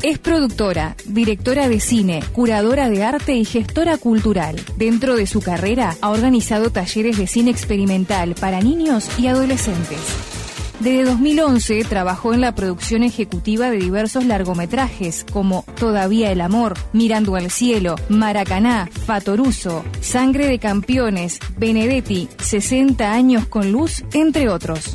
Es productora, directora de cine, curadora de arte y gestora cultural. Dentro de su carrera ha organizado talleres de cine experimental para niños y adolescentes. Desde 2011 trabajó en la producción ejecutiva de diversos largometrajes como Todavía el amor, Mirando al cielo, Maracaná, Fatoruso, Sangre de campeones, Benedetti, 60 años con luz, entre otros.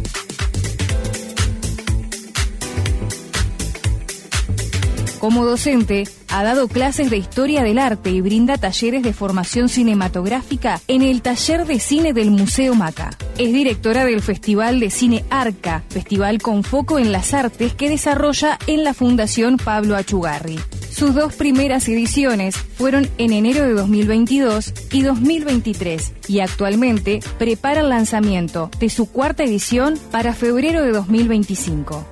Como docente, ha dado clases de historia del arte y brinda talleres de formación cinematográfica en el Taller de Cine del Museo Maca. Es directora del Festival de Cine Arca, festival con foco en las artes que desarrolla en la Fundación Pablo Achugarri. Sus dos primeras ediciones fueron en enero de 2022 y 2023 y actualmente prepara el lanzamiento de su cuarta edición para febrero de 2025.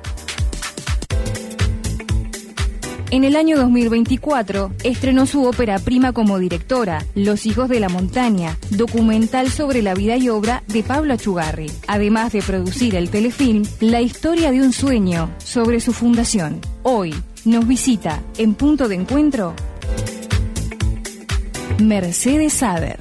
En el año 2024 estrenó su ópera prima como directora, Los hijos de la montaña, documental sobre la vida y obra de Pablo Achugarri, además de producir el telefilm La historia de un sueño sobre su fundación. Hoy nos visita en Punto de Encuentro Mercedes Sader.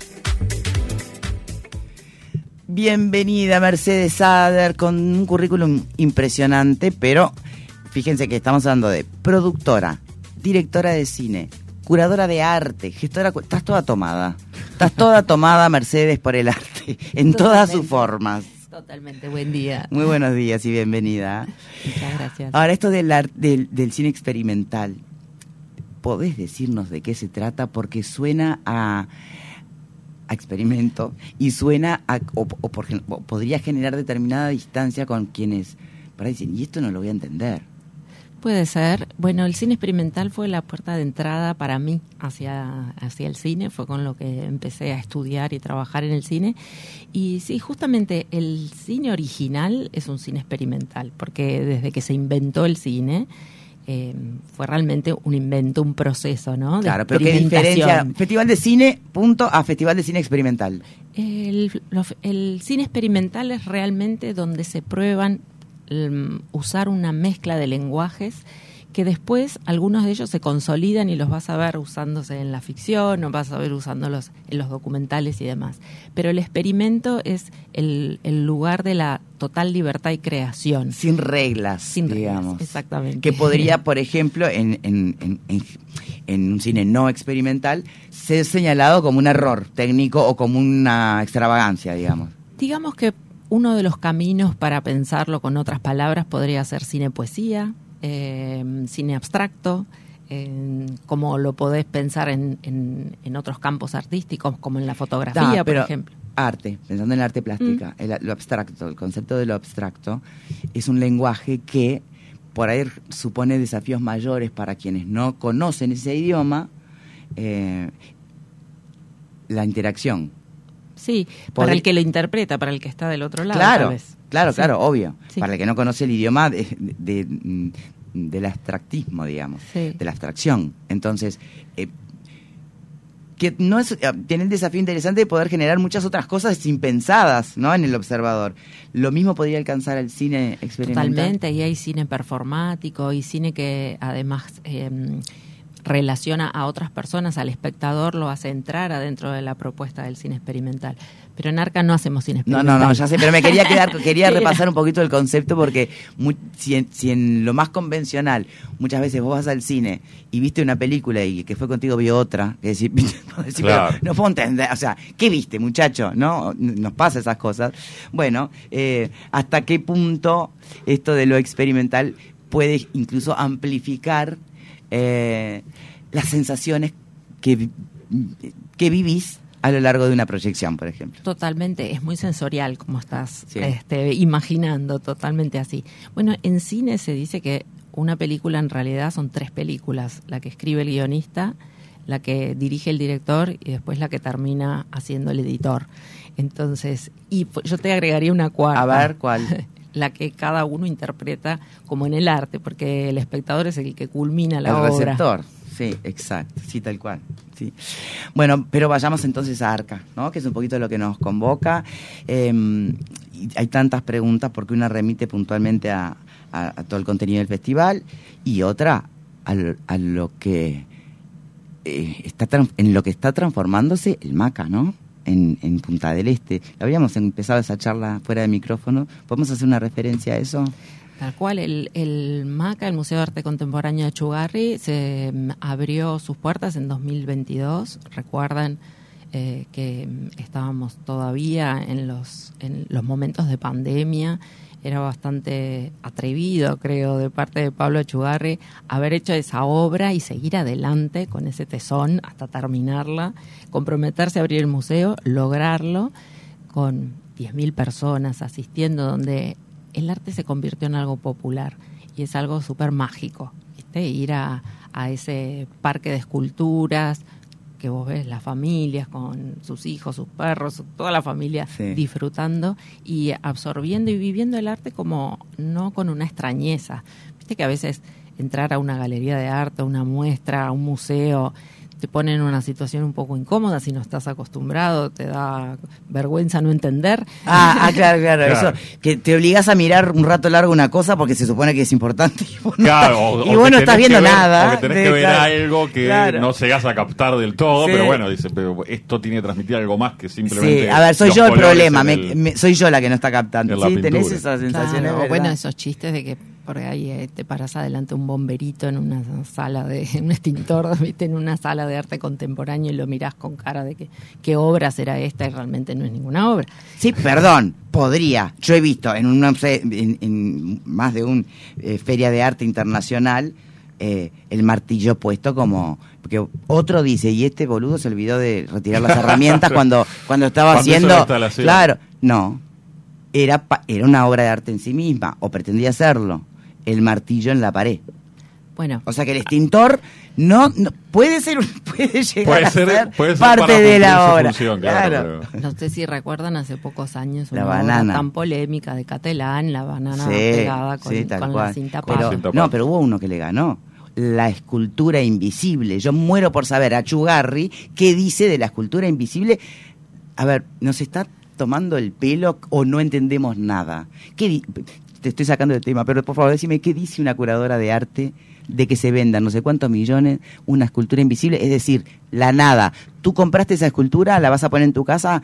Bienvenida Mercedes Sader, con un currículum impresionante, pero fíjense que estamos hablando de productora, directora de cine, curadora de arte, gestora... Estás toda tomada. Estás toda tomada, Mercedes, por el arte, en todas sus formas. Totalmente, buen día. Muy buenos días y bienvenida. Muchas gracias. Ahora, esto del cine experimental, ¿podés decirnos de qué se trata? Porque suena a experimento y suena o podría generar determinada distancia con quienes para dicen, y esto no lo voy a entender. Puede ser. Bueno, el cine experimental fue la puerta de entrada para mí hacia el cine. Fue con lo que empecé a estudiar y trabajar en el cine. Y sí, justamente el cine original es un cine experimental, porque desde que se inventó el cine fue realmente un invento, un proceso, ¿no? Claro, pero ¿qué diferencia? Festival de cine, punto, a festival de cine experimental. El cine experimental es realmente donde se prueban usar una mezcla de lenguajes que después algunos de ellos se consolidan y los vas a ver usándose en la ficción o vas a ver usándolos en los documentales y demás. Pero el experimento es el lugar de la total libertad y creación. Sin reglas, digamos. Exactamente. Que podría, por ejemplo, en un cine no experimental, ser señalado como un error técnico o como una extravagancia, digamos. Digamos que uno de los caminos para pensarlo con otras palabras podría ser cine-poesía, cine abstracto, como lo podés pensar en otros campos artísticos, como en la fotografía, por ejemplo. Arte, pensando en el arte plástica, lo abstracto, el concepto de lo abstracto, es un lenguaje que por ahí supone desafíos mayores para quienes no conocen ese idioma, la interacción. Sí, para el que lo interpreta, para el que está del otro lado, claro, tal vez. Claro, obvio. Sí. Para el que no conoce el idioma del abstractismo, digamos, de la abstracción. Entonces, que no es, tiene el desafío interesante de poder generar muchas otras cosas impensadas, ¿no?, en el observador. Lo mismo podría alcanzar el cine experimental. Totalmente, y hay cine performático y cine que además relaciona a otras personas, al espectador, lo hace entrar adentro de la propuesta del cine experimental. Pero en Arca no hacemos cine experimental. No, ya sé, pero me quería repasar un poquito el concepto porque si en lo más convencional muchas veces vos vas al cine y viste una película y el que fue contigo vio otra, es decir, claro, pero no puedo entender, o sea, ¿qué viste, muchacho? ¿No? Nos pasa esas cosas. Bueno, ¿hasta qué punto esto de lo experimental puede incluso amplificar las sensaciones que vivís a lo largo de una proyección, por ejemplo? Totalmente, es muy sensorial como estás imaginando, totalmente así. Bueno, en cine se dice que una película en realidad son 3 películas, la que escribe el guionista, la que dirige el director y después la que termina haciendo el editor. Entonces, y yo te agregaría una cuarta. A ver, ¿cuál? La que cada uno interpreta como en el arte, porque el espectador es el que culmina la obra. El receptor, sí, exacto, sí, tal cual. Sí. Bueno, pero vayamos entonces a Arca, ¿no?, que es un poquito lo que nos convoca. Hay tantas preguntas porque una remite puntualmente a todo el contenido del festival y otra a lo que en lo que está transformándose el MACA, ¿no? En Punta del Este. Habíamos empezado esa charla fuera de micrófono. ¿Podemos hacer una referencia a eso? Tal cual, el MACA, el Museo de Arte Contemporáneo de Achugarri, se abrió sus puertas en 2022. Recuerdan que estábamos todavía en los momentos de pandemia. Era bastante atrevido, creo, de parte de Pablo Achugarri haber hecho esa obra y seguir adelante con ese tesón hasta terminarla, comprometerse a abrir el museo, lograrlo con 10.000 personas asistiendo, donde el arte se convirtió en algo popular y es algo súper mágico, ¿viste? Ir a ese parque de esculturas que vos ves las familias con sus hijos, sus perros, toda la familia disfrutando y absorbiendo y viviendo el arte como no con una extrañeza. Viste que a veces entrar a una galería de arte, a una muestra, a un museo, te pone en una situación un poco incómoda si no estás acostumbrado, te da vergüenza no entender. Claro. Eso, que te obligas a mirar un rato largo una cosa porque se supone que es importante y vos no estás viendo nada. O que tenés que ver algo que no llegás a captar del todo, pero bueno, dice, pero esto tiene que transmitir algo más que simplemente. Sí, a ver, soy yo el problema, soy yo la que no está captando. Sí, tenés esa sensación. Claro, bueno, esos chistes de que por ahí te paras adelante un bomberito en una sala un extintor, ¿viste? En una sala de arte contemporáneo y lo mirás con cara de que qué obra será esta y realmente no es ninguna obra. Sí, perdón, podría. Yo he visto en más de una feria de arte internacional el martillo puesto como... Porque otro dice, y este boludo se olvidó de retirar las herramientas cuando estaba haciendo... Claro, no. Era una obra de arte en sí misma, o pretendía serlo. El martillo en la pared. Bueno. O sea que el extintor no puede llegar a ser puede ser parte de la obra. Función, claro. No sé si recuerdan hace pocos años la una banana obra tan polémica de Catalán, la banana pegada con la cinta papa. Pero hubo uno que le ganó. La escultura invisible. Yo muero por saber, Achugarri, ¿qué dice de la escultura invisible? A ver, ¿nos está tomando el pelo o no entendemos nada? Te estoy sacando del tema, pero por favor decime, ¿qué dice una curadora de arte de que se vendan no sé cuántos millones una escultura invisible? Es decir, la nada. Tú compraste esa escultura, la vas a poner en tu casa,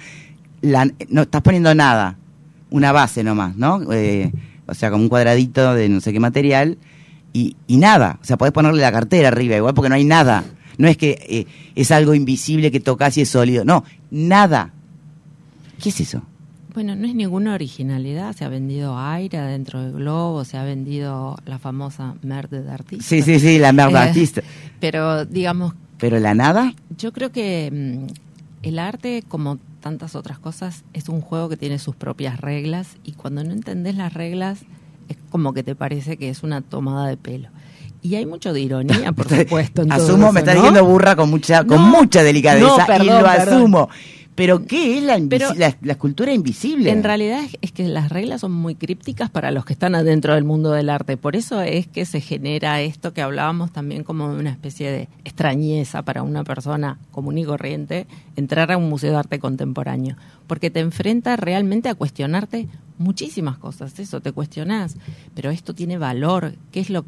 no estás poniendo nada, una base nomás, ¿no? O sea, como un cuadradito de no sé qué material y nada. O sea, podés ponerle la cartera arriba igual porque no hay nada. No es que es algo invisible que tocas y es sólido. No, nada. ¿Qué es eso? Bueno, no es ninguna originalidad. Se ha vendido aire dentro del globo, se ha vendido la famosa merde de artista. Sí, la merde de artista. Pero, digamos... ¿Pero la nada? Yo creo que el arte, como tantas otras cosas, es un juego que tiene sus propias reglas y cuando no entendés las reglas es como que te parece que es una tomada de pelo. Y hay mucho de ironía, por supuesto. En Asumo, todo eso, me estás ¿no? diciendo burra con mucha delicadeza y lo asumo. ¿Pero qué es la escultura invisible? En realidad es que las reglas son muy crípticas para los que están adentro del mundo del arte. Por eso es que se genera esto que hablábamos también como de una especie de extrañeza para una persona común y corriente entrar a un museo de arte contemporáneo. Porque te enfrenta realmente a cuestionarte muchísimas cosas. Eso, te cuestionás. Pero esto tiene valor. ¿Qué es lo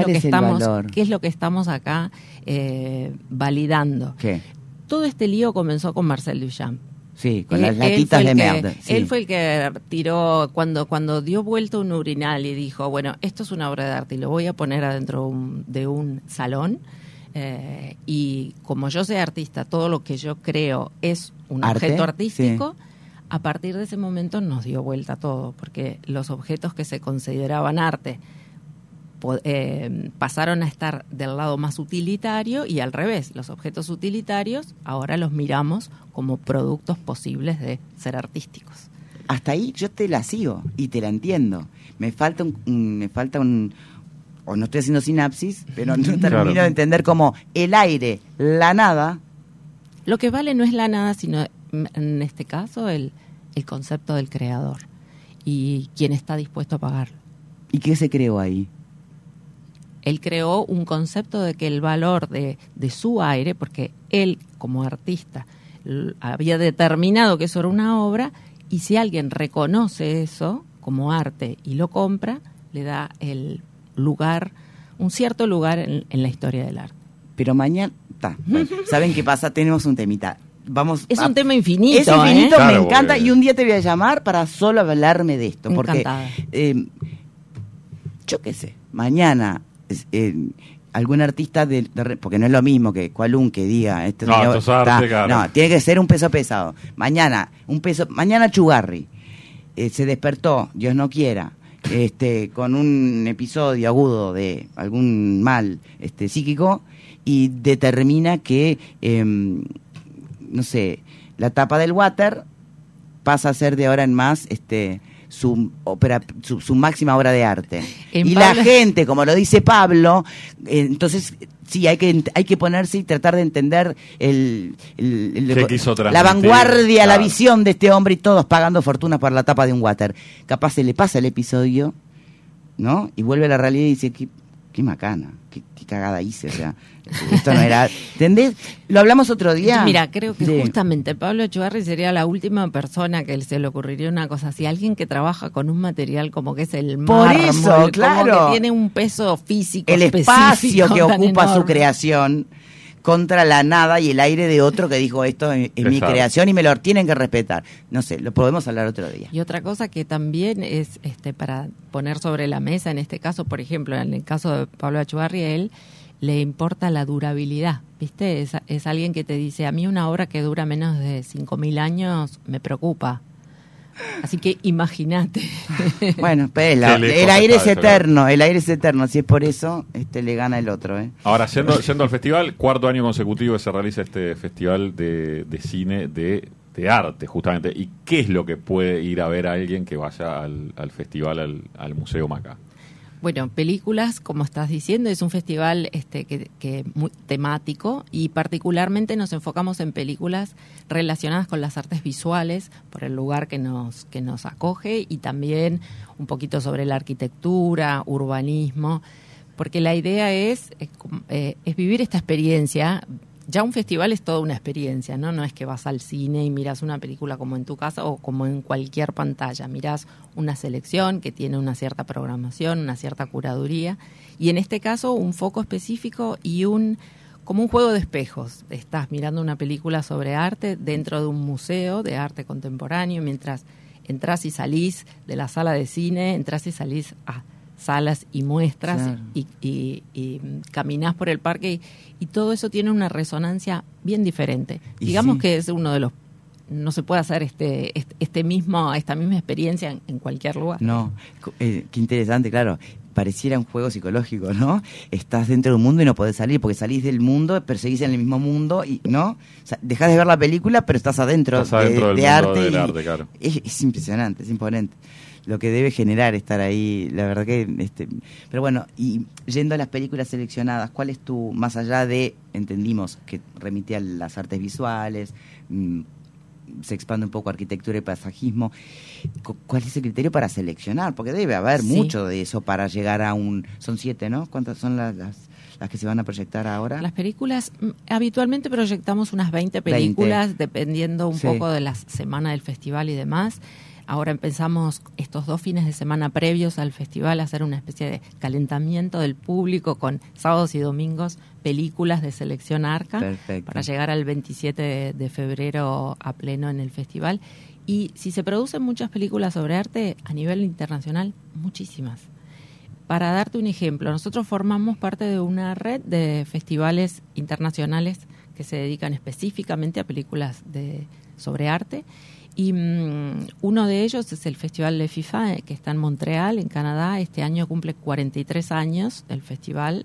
que estamos acá validando? ¿Qué? Todo este lío comenzó con Marcel Duchamp. Sí, con las latitas de mierda. Sí. Él fue el que tiró, cuando dio vuelta un urinal y dijo, bueno, esto es una obra de arte y lo voy a poner adentro de un salón. Y como yo soy artista, todo lo que yo creo es un objeto artístico. Sí. A partir de ese momento nos dio vuelta todo, porque los objetos que se consideraban arte pasaron a estar del lado más utilitario y al revés, los objetos utilitarios ahora los miramos como productos posibles de ser artísticos. Hasta ahí yo te la sigo y te la entiendo. Me falta un o no estoy haciendo sinapsis, pero no termino de entender cómo el aire, la nada. Lo que vale no es la nada, sino en este caso el concepto del creador y quién está dispuesto a pagarlo. ¿Y qué se creó ahí? Él creó un concepto de que el valor de su aire, porque él como artista había determinado que eso era una obra, y si alguien reconoce eso como arte y lo compra, le da el lugar un cierto lugar en la historia del arte. Pero mañana, ¿saben qué pasa? Tenemos un temita. Un tema infinito. Es infinito, Claro, me encanta. porque... Y un día te voy a llamar para solo hablarme de esto. Encantada. Porque, yo qué sé, mañana algún artista porque no es lo mismo que Cualún que diga esto es arte, claro. No, tiene que ser un peso pesado. Mañana Chugarri se despertó, Dios no quiera, con un episodio agudo de algún mal psíquico y determina que no sé, la tapa del water pasa a ser de ahora en más su máxima obra de arte. Y la gente, como lo dice Pablo, entonces sí hay que ponerse y tratar de entender la vanguardia, la visión de este hombre, y todos pagando fortuna por la tapa de un water. Capaz se le pasa el episodio, ¿no? Y vuelve a la realidad y dice, qué macana, qué cagada hice, o sea, esto no era, ¿entendés? Lo hablamos otro día. Mira, creo que justamente Pablo Chugarri sería la última persona que se le ocurriría una cosa así, alguien que trabaja con un material como que es el mármol, por eso, claro, como que tiene un peso físico el espacio que ocupa enorme. Su creación contra la nada y el aire de otro que dijo esto es mi creación y me lo tienen que respetar. No sé, lo podemos hablar otro día. Y otra cosa que también es para poner sobre la mesa, en este caso, por ejemplo, en el caso de Pablo Chugarri, a él le importa la durabilidad, ¿viste? Es alguien que te dice, a mí una obra que dura menos de 5.000 años me preocupa. Así que imagínate. Bueno, pero el aire es eterno, si es por eso, le gana el otro, ¿eh? Ahora, yendo al festival, 4º año consecutivo que se realiza este festival de cine de arte, justamente. ¿Y qué es lo que puede ir a ver a alguien que vaya al festival, al Museo Macá? Bueno, películas, como estás diciendo, es un festival que muy temático, y particularmente nos enfocamos en películas relacionadas con las artes visuales por el lugar que nos acoge, y también un poquito sobre la arquitectura, urbanismo, porque la idea es vivir esta experiencia. Ya un festival es toda una experiencia, ¿no? No es que vas al cine y miras una película como en tu casa o como en cualquier pantalla. Mirás una selección que tiene una cierta programación, una cierta curaduría, y en este caso un foco específico y como un juego de espejos. Estás mirando una película sobre arte dentro de un museo de arte contemporáneo, mientras entrás y salís de la sala de cine, entrás y salís a salas y muestras, claro, y caminás por el parque, y todo eso tiene una resonancia bien diferente. Y digamos que es uno de los... No se puede hacer esta misma experiencia en cualquier lugar. No, qué interesante, claro. Pareciera un juego psicológico, ¿no? Estás dentro de un mundo y no podés salir, porque salís del mundo, perseguís en el mismo mundo, y ¿no? O sea, dejás de ver la película, pero estás adentro, de arte. Del arte, claro. Es impresionante, es imponente lo que debe generar estar ahí, la verdad que... Pero bueno, y yendo a las películas seleccionadas, ¿cuál es tu, más allá de, entendimos, que remite a las artes visuales, se expande un poco arquitectura y paisajismo, ¿cuál es el criterio para seleccionar? Porque debe haber mucho de eso para llegar a son 7, ¿no? ¿Cuántas son las que se van a proyectar ahora? Las películas, habitualmente proyectamos unas 20 películas, dependiendo un poco de la semana del festival y demás. Ahora empezamos estos 2 fines de semana previos al festival a hacer una especie de calentamiento del público con sábados y domingos, películas de selección ARCA. Perfecto. Para llegar al 27 de febrero a pleno en el festival. Y si se producen muchas películas sobre arte a nivel internacional, muchísimas. Para darte un ejemplo, nosotros formamos parte de una red de festivales internacionales que se dedican específicamente a películas sobre arte. Y uno de ellos es el Festival de FIFA, que está en Montreal, en Canadá. Este año cumple 43 años el festival.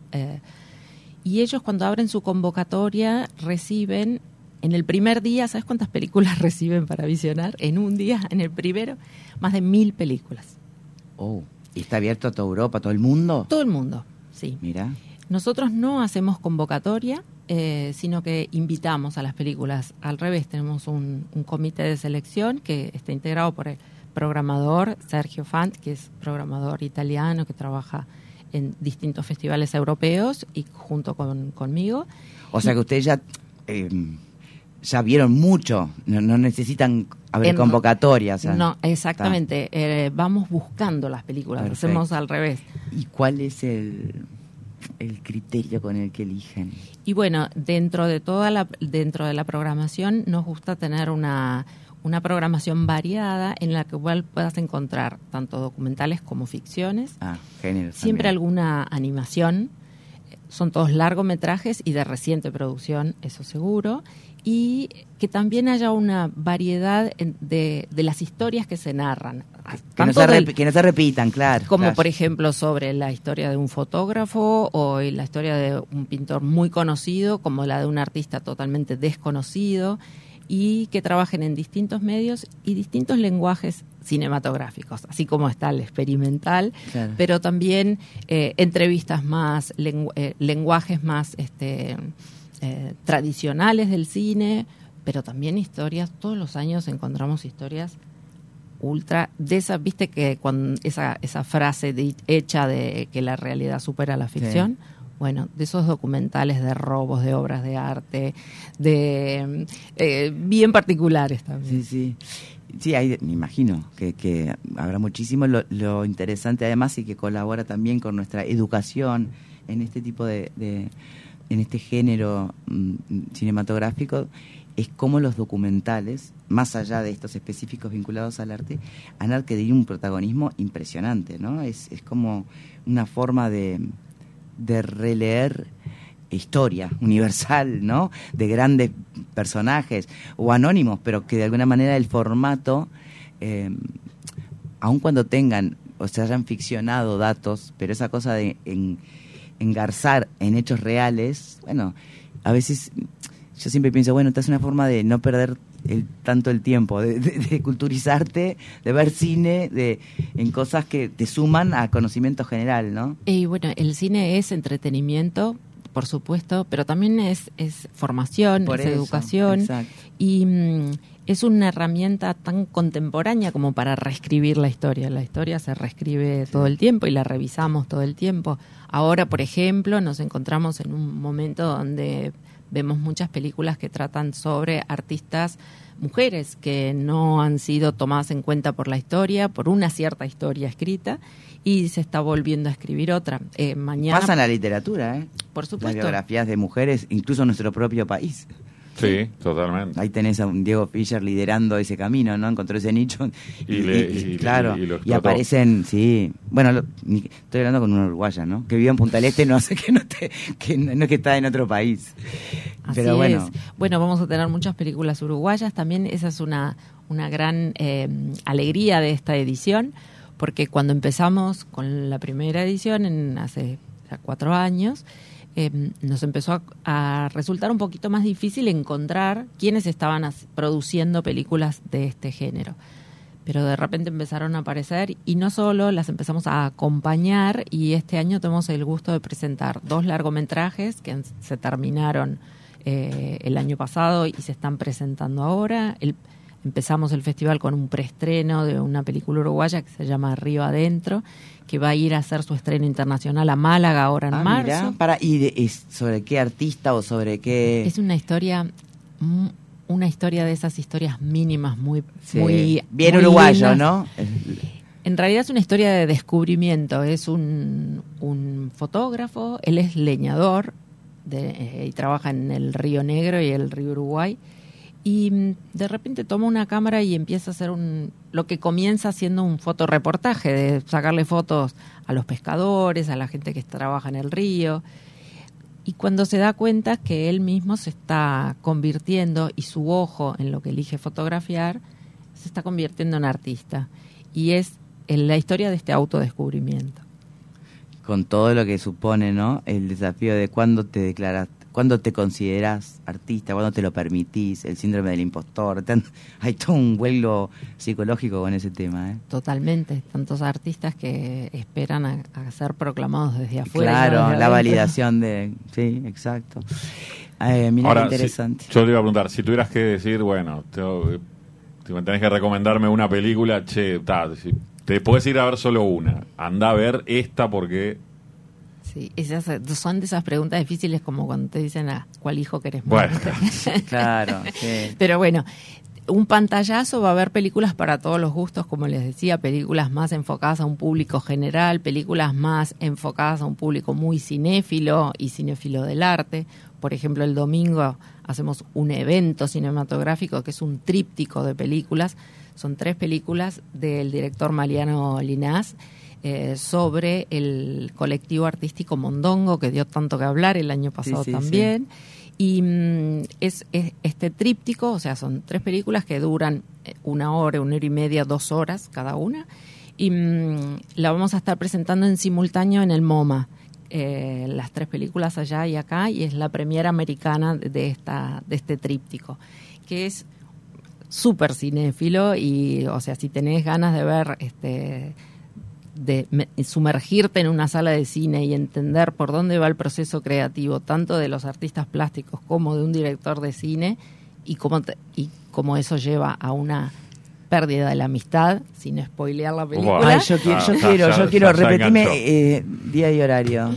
Y ellos, cuando abren su convocatoria, reciben en el primer día, ¿sabes cuántas películas reciben para visionar? En un día, en el primero, más de 1.000 películas. Oh, ¿y está abierto a toda Europa, a todo el mundo? Todo el mundo, sí. Mira. Nosotros no hacemos convocatoria, sino que invitamos a las películas. Al revés, tenemos un comité de selección que está integrado por el programador Sergio Fant, que es programador italiano que trabaja en distintos festivales europeos, y junto conmigo. O sea que ustedes ya vieron mucho, no necesitan abrir convocatoria. O sea, no, exactamente. Vamos buscando las películas. Perfecto. Hacemos al revés. ¿Y cuál es el el criterio con el que eligen? Y bueno, dentro de la programación nos gusta tener una programación variada en la que puedas encontrar tanto documentales como ficciones. Géneros siempre también. alguna animación. Son todos largometrajes y de reciente producción, eso seguro. Y que también haya una variedad de las historias que se narran. Que no se repitan, claro. Como claro. por ejemplo sobre la historia de un fotógrafo o la historia de un pintor muy conocido, como la de un artista totalmente desconocido, y que trabajen en distintos medios y distintos lenguajes cinematográficos, así como está el experimental, Claro. pero también entrevistas más, lenguajes más tradicionales del cine, pero también historias. Todos los años encontramos historias ultra de esa, viste que cuando esa frase hecha de que la realidad supera la ficción. Sí. Bueno, de esos documentales de robos de obras de arte, de bien particulares también. Sí. Sí, me imagino que habrá muchísimo. Lo interesante además y que colabora también con nuestra educación en este tipo en este género cinematográfico, es cómo los documentales, más allá de estos específicos vinculados al arte, han adquirido un protagonismo impresionante, ¿no? Es como una forma de releer historia universal, ¿no? De grandes personajes o anónimos, pero que de alguna manera el formato, aun cuando tengan o se hayan ficcionado datos, pero esa cosa de engarzar en hechos reales, bueno, a veces yo siempre pienso, bueno, esta es una forma de no perder tanto el tiempo, de culturizarte, de ver cine, en cosas que te suman a conocimiento general, ¿no? Y bueno, el cine es entretenimiento, por supuesto, pero también es formación, es educación. Exacto. Y es una herramienta tan contemporánea como para reescribir la historia. La historia se reescribe todo el tiempo y la revisamos todo el tiempo. Ahora, por ejemplo, nos encontramos en un momento donde vemos muchas películas que tratan sobre artistas mujeres que no han sido tomadas en cuenta por la historia, por una cierta historia escrita, y se está volviendo a escribir otra. Mañana pasa en la literatura, ¿eh? Por supuesto. Las biografías de mujeres, incluso en nuestro propio país. Sí, totalmente. Ahí tenés a un Diego Fischer liderando ese camino, ¿no? Encontró ese nicho claro, y aparecen, sí. Bueno, estoy hablando con una uruguaya, ¿no? Que vive en Punta del Este, no sé que no es que está en otro país. Así pero bueno. Es. Bueno, vamos a tener muchas películas uruguayas también. Esa es una gran alegría de esta edición, porque cuando empezamos con la primera edición hace ya 4 años, nos empezó a resultar un poquito más difícil encontrar quiénes estaban produciendo películas de este género. Pero de repente empezaron a aparecer y no solo las empezamos a acompañar, y este año tenemos el gusto de presentar 2 largometrajes que se terminaron el año pasado y se están presentando ahora. Empezamos el festival con un preestreno de una película uruguaya que se llama Río Adentro, que va a ir a hacer su estreno internacional a Málaga ahora en marzo. Mirá, ¿es sobre qué artista o sobre qué? Es una historia de esas historias mínimas, muy bien muy uruguayo, lindas. ¿no? En realidad es una historia de descubrimiento. Es un fotógrafo, él es leñador y trabaja en el Río Negro y el Río Uruguay. Y de repente toma una cámara y empieza a hacer lo que comienza siendo un fotoreportaje, de sacarle fotos a los pescadores, a la gente que trabaja en el río. Y cuando se da cuenta que él mismo se está convirtiendo, y su ojo en lo que elige fotografiar, se está convirtiendo en artista. Y es la historia de este autodescubrimiento. Con todo lo que supone, ¿no? El desafío de cuándo te declaras, cuándo te consideras artista, cuándo te lo permitís, el síndrome del impostor. Hay todo un vuelo psicológico con ese tema, ¿eh? Totalmente. Tantos artistas que esperan a ser proclamados desde afuera. Claro, la validación de... Sí, exacto. Mira ahora, qué interesante. Yo te iba a preguntar, si tuvieras que decir, bueno, tenés que recomendarme una película, te puedes ir a ver solo una. Anda a ver esta porque... Sí, son de esas preguntas difíciles, como cuando te dicen ¿cuál hijo querés más? Bueno, claro. Sí. Pero bueno, un pantallazo, va a haber películas para todos los gustos, como les decía, películas más enfocadas a un público general, películas más enfocadas a un público muy cinéfilo y cinéfilo del arte. Por ejemplo, el domingo hacemos un evento cinematográfico que es un tríptico de películas. Son 3 películas del director Mariano Linás sobre el colectivo artístico Mondongo, que dio tanto que hablar el año pasado también. Sí. Y es este tríptico, o sea, son 3 películas que duran 1 hora, 1 hora y media, 2 horas cada una. Y la vamos a estar presentando en simultáneo en el MoMA. Las 3 películas allá y acá, y es la premiera americana de este tríptico, que es súper cinéfilo. Y, o sea, si tenés ganas de ver, sumergirte en una sala de cine y entender por dónde va el proceso creativo, tanto de los artistas plásticos como de un director de cine, y cómo eso lleva a una pérdida de la amistad, sin spoilear la película. Ay, yo quiero repetirme día y horario.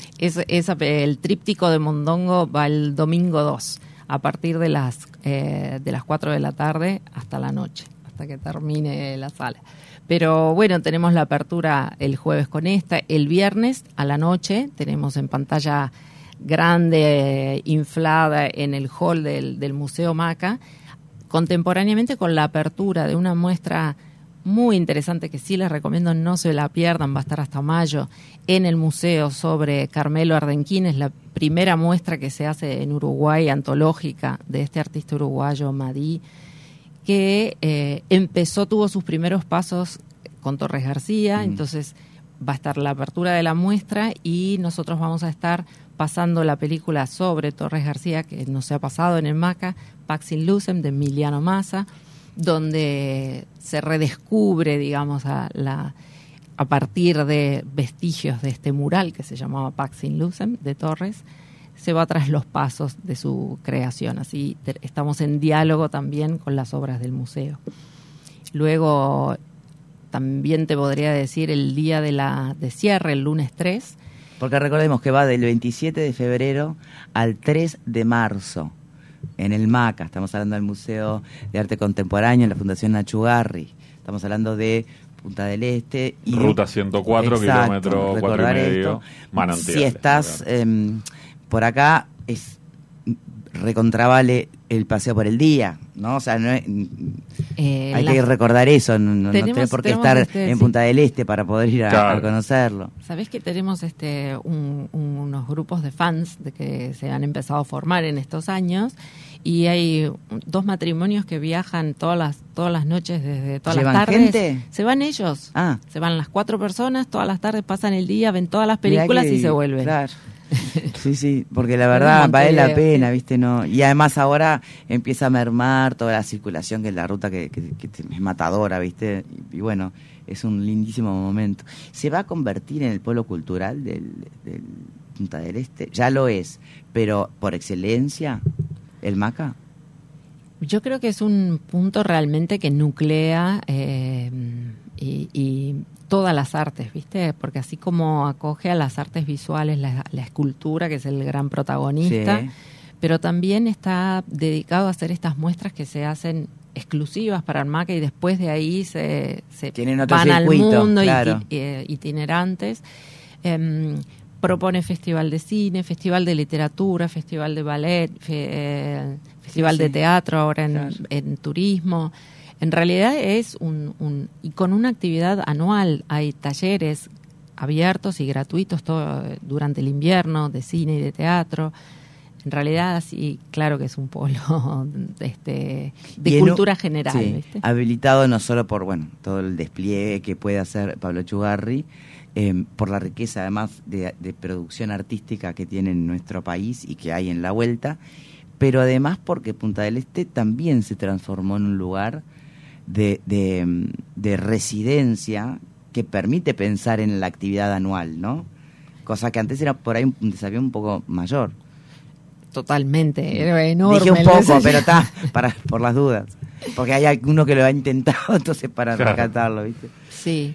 El tríptico de Mondongo va el domingo 2, a partir de las 4 de la tarde hasta la noche, hasta que termine la sala. Pero bueno, tenemos la apertura el jueves con esta. El viernes a la noche tenemos en pantalla grande, inflada, en el hall del Museo Maca, contemporáneamente con la apertura de una muestra muy interesante que sí les recomiendo, no se la pierdan, va a estar hasta mayo en el museo, sobre Carmelo Ardenquín. Es la primera muestra que se hace en Uruguay, antológica, de este artista uruguayo Madí, que tuvo sus primeros pasos con Torres García. Entonces va a estar la apertura de la muestra y nosotros vamos a estar pasando la película sobre Torres García, que no se ha pasado en el Maca, Pax in Lucem, de Emiliano Massa, donde se redescubre, digamos, a partir de vestigios de este mural que se llamaba Pax in Lucem, de Torres, se va tras los pasos de su creación. Así estamos en diálogo también con las obras del museo. Luego también te podría decir el día de cierre, el lunes 3. Porque recordemos que va del 27 de febrero al 3 de marzo en el MACA. Estamos hablando del Museo de Arte Contemporáneo, en la Fundación Achugarri. Estamos hablando de Punta del Este. Y Ruta 104, kilómetro 4,5, Manantial. Si estás por acá, recontravale el paseo por el día, ¿no? O sea, no es, hay que recordar eso, no tiene por qué estar en Punta del Este para poder ir a conocerlo. Sabés que tenemos unos grupos de fans que se han empezado a formar en estos años, y hay 2 matrimonios que viajan todas las noches, desde todas las tardes. ¿Gente? Se van ellos, se van las 4 personas, todas las tardes pasan el día, ven todas las películas y se vuelven. Claro. Sí, porque la verdad vale la pena, ¿viste? No, y además ahora empieza a mermar toda la circulación, que es la ruta que es matadora, ¿viste? Y bueno, es un lindísimo momento. ¿Se va a convertir en el polo cultural del Punta del Este? Ya lo es, pero por excelencia, el Maca. Yo creo que es un punto realmente que nuclea y todas las artes, ¿viste? Porque así como acoge a las artes visuales, la escultura, que es el gran protagonista, sí, pero también está dedicado a hacer estas muestras que se hacen exclusivas para el Maca, y después de ahí se van al mundo, claro, itinerantes. Propone festival de cine, festival de literatura, festival de ballet, festival de teatro ahora en turismo. En realidad es y con una actividad anual. Hay talleres abiertos y gratuitos todo durante el invierno, de cine y de teatro. En realidad, sí, claro que es un polo de cultura general. Sí, ¿viste? Habilitado no solo por todo el despliegue que puede hacer Pablo Achugarri, por la riqueza además de producción artística que tiene en nuestro país y que hay en la vuelta, pero además porque Punta del Este también se transformó en un lugar de residencia que permite pensar en la actividad anual, ¿no? Cosa que antes era por ahí un desafío un poco mayor. Totalmente, era enorme. Dije un poco, pero está, por las dudas. Porque hay alguno que lo ha intentado, entonces para rescatarlo, ¿viste? Sí.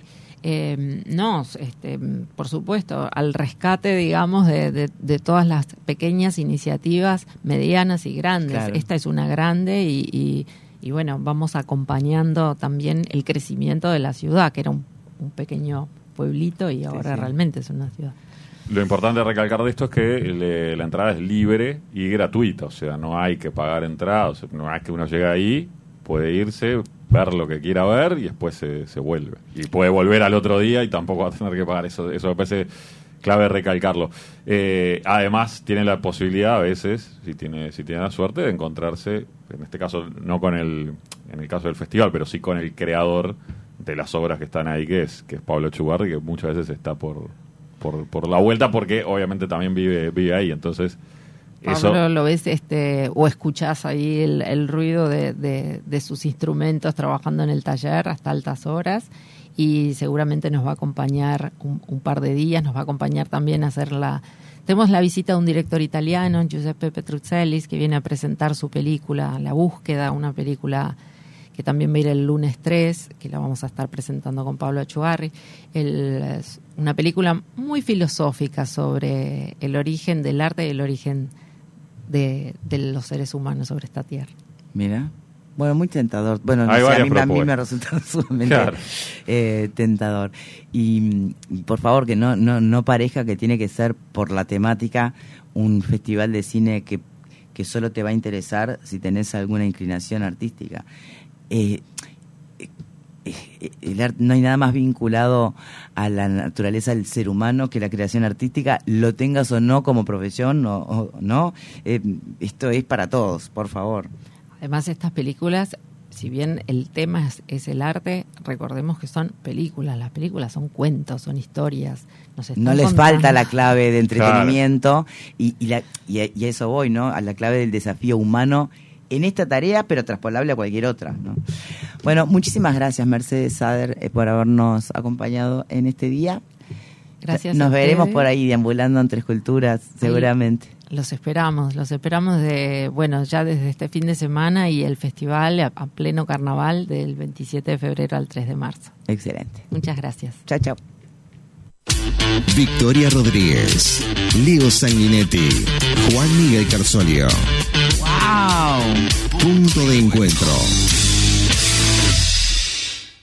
Por supuesto, al rescate, digamos, de todas las pequeñas iniciativas, medianas y grandes. Claro. Esta es una grande y y bueno, vamos acompañando también el crecimiento de la ciudad, que era un pequeño pueblito y ahora realmente es una ciudad. Lo importante de recalcar de esto es que la entrada es libre y gratuita, o sea, no hay que pagar entrada, o sea, no es que uno llega ahí, puede irse, ver lo que quiera ver y después se vuelve. Y puede volver al otro día y tampoco va a tener que pagar, eso me parece clave recalcarlo. Además, tiene la posibilidad a veces, si tiene la suerte, de encontrarse, en este caso no en el caso del festival, pero sí con el creador de las obras que están ahí, que es Pablo Echevarri, que muchas veces está por la vuelta, porque obviamente también vive ahí, entonces Pablo, eso lo ves o escuchás ahí el ruido de sus instrumentos trabajando en el taller hasta altas horas, y seguramente nos va a acompañar un par de días, nos va a acompañar también a hacer tenemos la visita de un director italiano, Giuseppe Petruzzellis, que viene a presentar su película La Búsqueda, una película que también va a ir el lunes 3, que la vamos a estar presentando con Pablo Echevarri. Es una película muy filosófica sobre el origen del arte y el origen de los seres humanos sobre esta tierra. Mira, bueno, muy tentador. Bueno, no sé, a mí me resulta sumamente tentador. Y por favor, que no parezca que tiene que ser por la temática un festival de cine que solo te va a interesar si tenés alguna inclinación artística. El arte, no hay nada más vinculado a la naturaleza del ser humano que la creación artística, lo tengas o no como profesión o no. Esto es para todos, por favor. Además, estas películas, si bien el tema es el arte, recordemos que son películas. Las películas son cuentos, son historias. No les falta la clave de entretenimiento, claro. y a eso voy, ¿no? A la clave del desafío humano en esta tarea, pero traspolable a cualquier otra, ¿no? Bueno, muchísimas gracias, Mercedes Sader, por habernos acompañado en este día. Gracias. Nos veremos por ahí deambulando en Tres Culturas, seguramente. Los esperamos ya desde este fin de semana, y el festival a pleno carnaval del 27 de febrero al 3 de marzo. Excelente. Muchas gracias. Chao, chao. Victoria Rodríguez, Leo Sanguinetti, Juan Miguel Carzolio. ¡Wow! Punto de encuentro.